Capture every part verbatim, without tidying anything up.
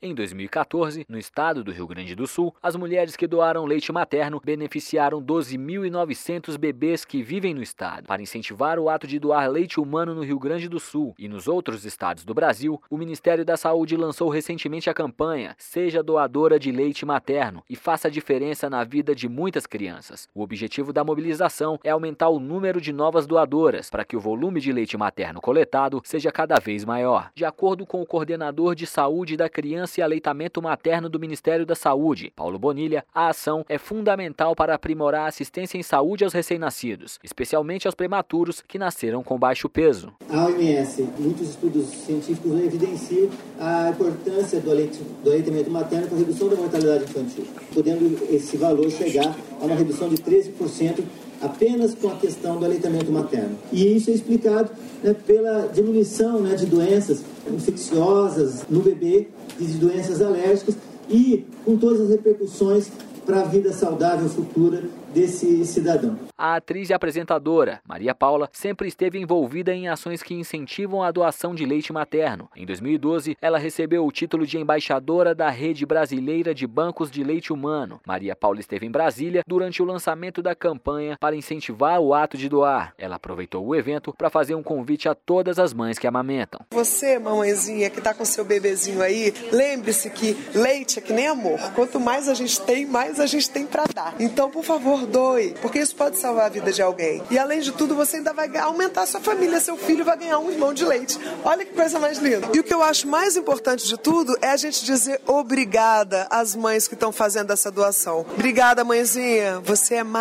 Em dois mil e quatorze, no estado do Rio Grande do Sul, as mulheres que doaram leite materno beneficiaram doze mil e novecentos bebês que vivem no estado. Para incentivar o ato de doar leite humano no Rio Grande do Sul e nos outros estados do Brasil, o Ministério da Saúde lançou recentemente a campanha Seja Doadora de Leite Materno e faça a diferença na vida de muitas crianças. O objetivo da mobilização é aumentar o número de novas doadoras para que o volume de leite materno coletado seja cada vez maior. De acordo com o coordenador de saúde da criança e aleitamento materno do Ministério da Saúde, Paulo Bonilha, a ação é fundamental para aprimorar a assistência em saúde aos recém-nascidos, especialmente aos prematuros que nasceram com baixo peso. A O M S, muitos estudos científicos evidenciam a importância do, leite, do aleitamento materno para a redução da mortalidade infantil, podendo esse valor chegar a uma redução de treze por cento apenas com a questão do aleitamento materno. E isso é explicado, né, pela diminuição, né, de doenças infecciosas no bebê, de doenças alérgicas e com todas as repercussões para a vida saudável futura desse cidadão. A atriz e apresentadora Maria Paula sempre esteve envolvida em ações que incentivam a doação de leite materno. Em dois mil e doze, ela recebeu o título de embaixadora da Rede Brasileira de Bancos de Leite Humano. Maria Paula esteve em Brasília durante o lançamento da campanha para incentivar o ato de doar. Ela aproveitou o evento para fazer um convite a todas as mães que amamentam. Você, mamãezinha, que está com seu bebezinho aí, lembre-se que leite é que nem amor. Quanto mais a gente tem, mais a gente tem para dar. Então, por favor, doe, porque isso pode salvar a vida de alguém. E além de tudo, você ainda vai aumentar a sua família, seu filho vai ganhar um irmão de leite. Olha que coisa mais linda. E o que eu acho mais importante de tudo é a gente dizer obrigada às mães que estão fazendo essa doação. Obrigada, mãezinha, você é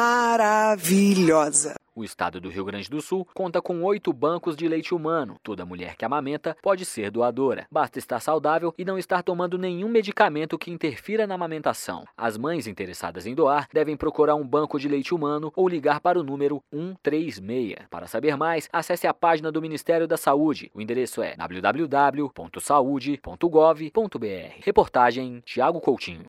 maravilhosa. O estado do Rio Grande do Sul conta com oito bancos de leite humano. Toda mulher que amamenta pode ser doadora. Basta estar saudável e não estar tomando nenhum medicamento que interfira na amamentação. As mães interessadas em doar devem procurar um banco de leite humano ou ligar para o número um três seis. Para saber mais, acesse a página do Ministério da Saúde. O endereço é w w w ponto saude ponto gov ponto b r. Reportagem Tiago Coutinho.